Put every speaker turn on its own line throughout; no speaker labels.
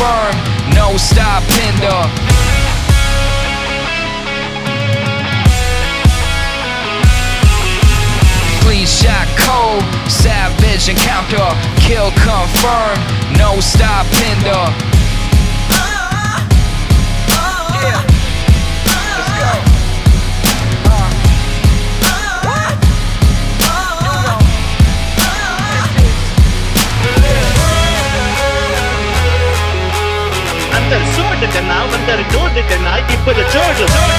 confirmed, no stopping the clean shot cold, savage encounter, kill confirmed, no stopping the yeah. Let's go.
अंदर सोड करना अंदर जोड़ करना इपर जोड़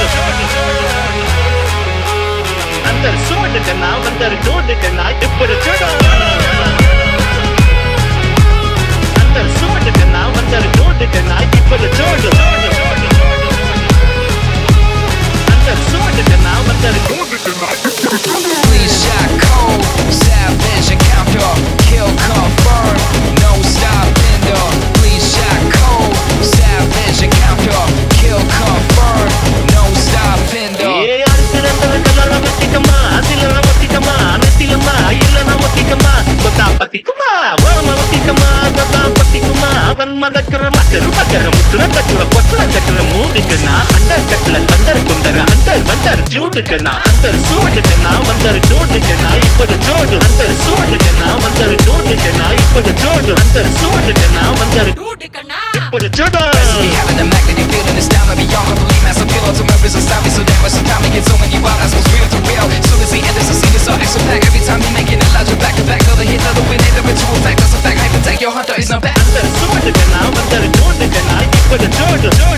अंदर सोड करना अंदर जोड़ करना इपर जोड़ अंदर सोड करना अंदर जोड़ करना इपर जोड़ अंदर सोड करना अंदर जोड़ करना
clean shot cold, savage encounter, kill confirmed, no stopping the clean shot cold, savage encounter, kill confirmed, no stopping the we having the magnetic feeling this time and beyond complete mass appeal to members of style so damn much time we get so many wild as was real to real soon as he enters the scene it's all extra pack every time he making it larger back to back another hit another win hit into effect that's a fact hyper take your hunter is not back
अंदर सोड करना अंदर जोड़ करना इपर जोड़